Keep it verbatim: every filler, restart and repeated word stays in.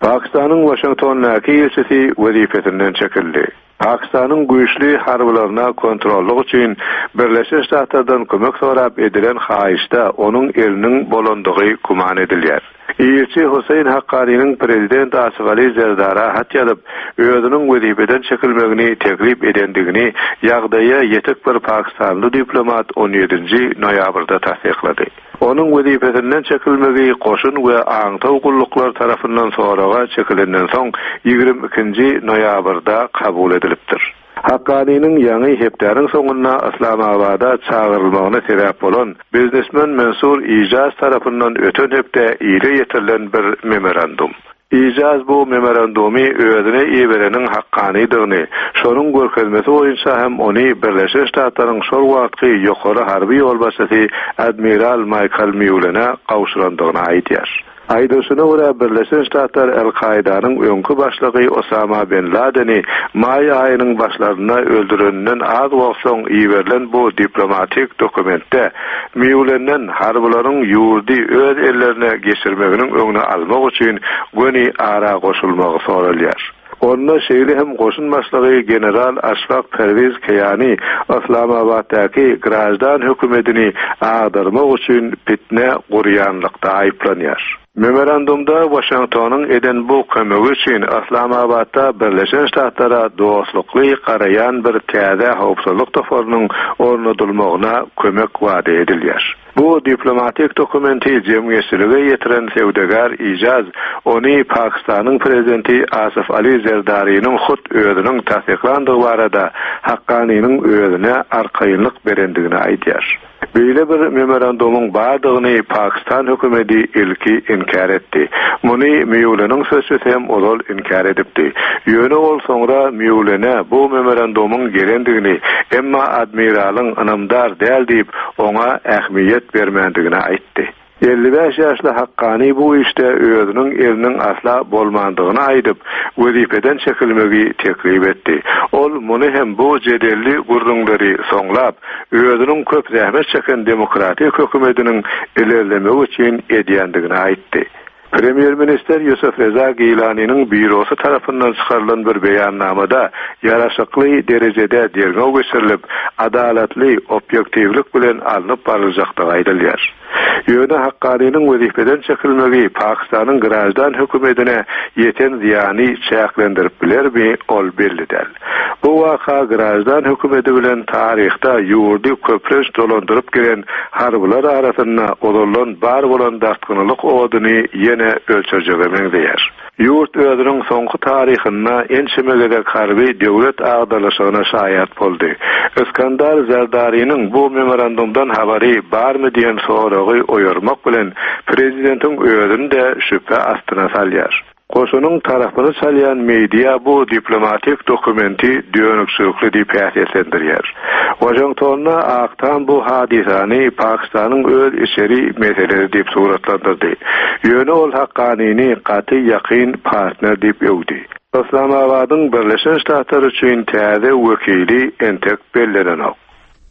Pakistan'ın Washington'daki elçisi vazifesinden çekildi. Pakistan'ın güýçli harbylaryna kontrolluk üçin Birleşik Ştatlardan kömek sorap edilen haýyşda onun eliniň bolandygy guman edilýär. Elçi Hüseyin Haqqani'nin prezident Asif Ali Zerdara hat ýazyp, özüniň wezifeden çekilmegini teklip edendigini ýagdaýa ýetek bir Pakistanly diplomat on ýedinji noýabrda tasdiklady. Onun wezifesinden çekilmegi koşun we aňtaw gulluklar tarapyndan soraga çekilenden soň ýigirme ikinji noýabrda kabul edilipdir. Haqqani'nin ýangy hepdaryň soňuna Islamabada çağırylmagyna sebäp bolan biznesmen Mansur Ijaz tarapyndan öten hepde ýere ýetirilen bir memorandum. Ijaz bu memorandumy özüne ýebereniň Haqqani'dygyny, şonuň görkezmesi boýunça hem ony Birleşik Ştatlaryň şol wagtky ýokary harby ýol başçysy Admiral Michael Mullen'a gawşurandygyny aýdýar. Aýdyşyna görä Birleşik Ştatlar El-Kaidanyň öňkü başlygy Osama bin Laden'i may aýynyň başlaryna öldürenden az wagt soň ýeberilen bu diplomatik dokumentde Mullen'den harbylaryň ýurdy öz ellerine geçirmeginiň öňüne almak üçin göni ara goşulmagy soralýar. Onda şeýle hem goşun başlygy general Aşfaq Pervez Kayani Islamabaddaky grajdan hökümetini agdarmak üçin fitne gurýanlykda aýplanýar. Memorandumda Washingtonyň eden bu kömegi üçin Islamabadda Birleşik Ştatlara dostlukly garayan bir täze howpsuzlyk toforunyň ornadylmagyna kömek wada edilýär. Bu diplomatik dokumenti jemgyýetçilige ýetiren sewdegar Ijaz ony Pakistanyň prezidenti Asif Ali Zerdari'nin hut özüniň tasdiklandygy barada Haqqani'nin özüne arkaýynlyk berendigini aýdýar. Böyle bir memorandumyň bardygyny Pakistan hökümeti ilki inkar etdi. Muny Mullen'in sözçüsü hem olal inkar edipdi. Ýöne ol soňra Mullen'e bu memorandumyň gelendigini, emma admiralyň anamdar däl diýip oňa ähmiýet bermendigini aýtdy. elli beş ýaşly Haqqani bu işte özüniň eliniň asla bolmandygyny aýdyp, wezifeden çekilmegi teklip etdi. Ol muny hem bu jedelli gurrunlary soňlap, özüniň köp zähmet çeken demokratik hökümetiniň ilerlemegi üçin edýändigini aýtdy. Premier Minister Yusuf Reza Gilani'nin bürosu tarafından çıkarılan bir beyannamada yaraşıklı derecede dergov geçirilip adaletli, objektivlik bilen alınıp barılacaktığı aýdylýar. Ýöne Haqqani'nin wezifeden çekilmegi Pakistan'ın grajdan hökümetine yeten ziyani çäklendirip bilermi, ol bellidir. Bu waka grajdan hökümeti bilen tarihta ýurdy köpleş dolandyryp gelen harbylar arasynda olalan bar bolan dartgynylyk oduny ýene ölçerjege meňzeýär. Ýurt özüniň soňky taryhynda ençemegede harby döwlet agdalaşygyna şaýat boldy. Iskandar Zerdari'nin bu memorandumdan habary barmy diýen soragy oýarmak bilen prezidentiň özüni de şüphe astyna salýar. Koşunun tarafını salyan media bu diplomatik dokumenti dönükçülükli diýip äslendirýär. Washington'a aktan bu hadisany Pakistan'ın öz içeri meselesi diýip suratlandyrdy. Ýöne ol Haqqani'ni gaty ýakyn partner diýip öwdi. Islamabad'ın Birleşik Ştatlar üçin täze wekili entek bellenenok.